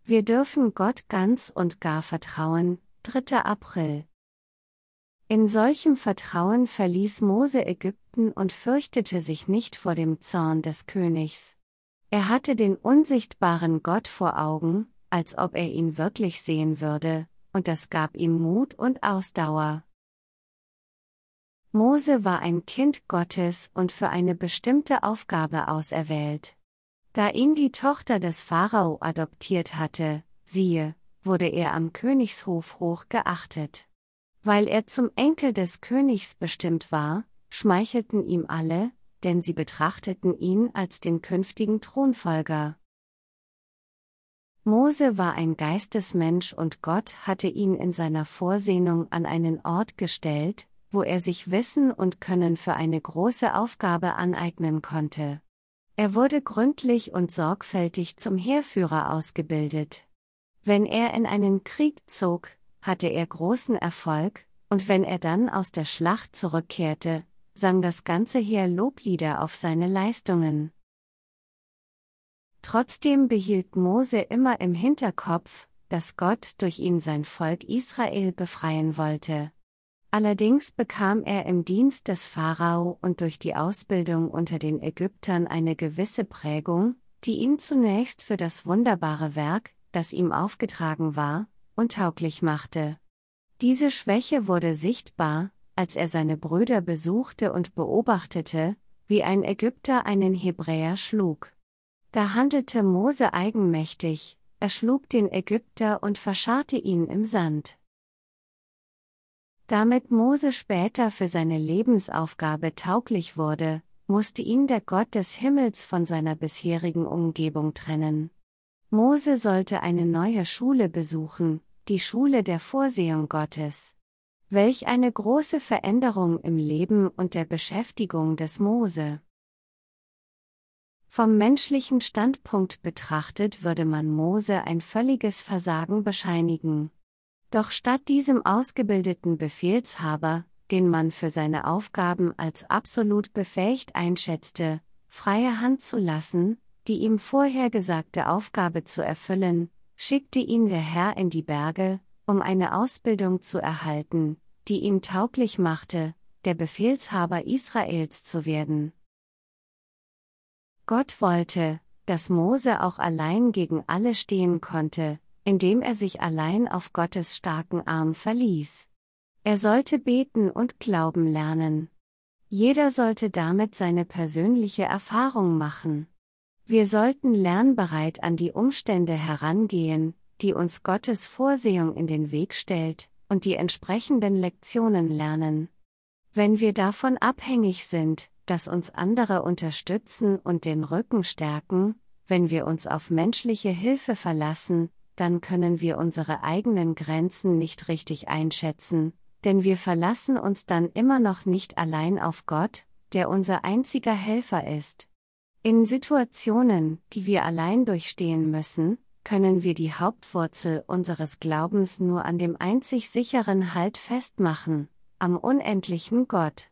Wir dürfen Gott ganz und gar vertrauen. 3. April. In solchem Vertrauen verließ Mose Ägypten und fürchtete sich nicht vor dem Zorn des Königs. Er hatte den unsichtbaren Gott vor Augen, als ob er ihn wirklich sehen würde, und das gab ihm Mut und Ausdauer. Mose war ein Kind Gottes und für eine bestimmte Aufgabe auserwählt. Da ihn die Tochter des Pharao adoptiert hatte, siehe, wurde er am Königshof hoch geachtet. Weil er zum Enkel des Königs bestimmt war, schmeichelten ihm alle, denn sie betrachteten ihn als den künftigen Thronfolger. Mose war ein Geistesmensch und Gott hatte ihn in seiner Vorsehung an einen Ort gestellt, wo er sich Wissen und Können für eine große Aufgabe aneignen konnte. Er wurde gründlich und sorgfältig zum Heerführer ausgebildet. Wenn er in einen Krieg zog, hatte er großen Erfolg, und wenn er dann aus der Schlacht zurückkehrte, sang das ganze Heer Loblieder auf seine Leistungen. Trotzdem behielt Mose immer im Hinterkopf, dass Gott durch ihn sein Volk Israel befreien wollte. Allerdings bekam er im Dienst des Pharao und durch die Ausbildung unter den Ägyptern eine gewisse Prägung, die ihn zunächst für das wunderbare Werk, das ihm aufgetragen war, untauglich machte. Diese Schwäche wurde sichtbar, als er seine Brüder besuchte und beobachtete, wie ein Ägypter einen Hebräer schlug. Da handelte Mose eigenmächtig, er schlug den Ägypter und verscharrte ihn im Sand. Damit Mose später für seine Lebensaufgabe tauglich wurde, musste ihn der Gott des Himmels von seiner bisherigen Umgebung trennen. Mose sollte eine neue Schule besuchen, die Schule der Vorsehung Gottes. Welch eine große Veränderung im Leben und der Beschäftigung des Mose. Vom menschlichen Standpunkt betrachtet würde man Mose ein völliges Versagen bescheinigen. Doch statt diesem ausgebildeten Befehlshaber, den man für seine Aufgaben als absolut befähigt einschätzte, freie Hand zu lassen, die ihm vorhergesagte Aufgabe zu erfüllen, schickte ihn der Herr in die Berge, um eine Ausbildung zu erhalten, die ihn tauglich machte, der Befehlshaber Israels zu werden. Gott wollte, dass Mose auch allein gegen alle stehen konnte, indem er sich allein auf Gottes starken Arm verließ. Er sollte beten und glauben lernen. Jeder sollte damit seine persönliche Erfahrung machen. Wir sollten lernbereit an die Umstände herangehen, die uns Gottes Vorsehung in den Weg stellt, und die entsprechenden Lektionen lernen. Wenn wir davon abhängig sind, dass uns andere unterstützen und den Rücken stärken, wenn wir uns auf menschliche Hilfe verlassen, dann können wir unsere eigenen Grenzen nicht richtig einschätzen, denn wir verlassen uns dann immer noch nicht allein auf Gott, der unser einziger Helfer ist. In Situationen, die wir allein durchstehen müssen, können wir die Hauptwurzel unseres Glaubens nur an dem einzig sicheren Halt festmachen, am unendlichen Gott.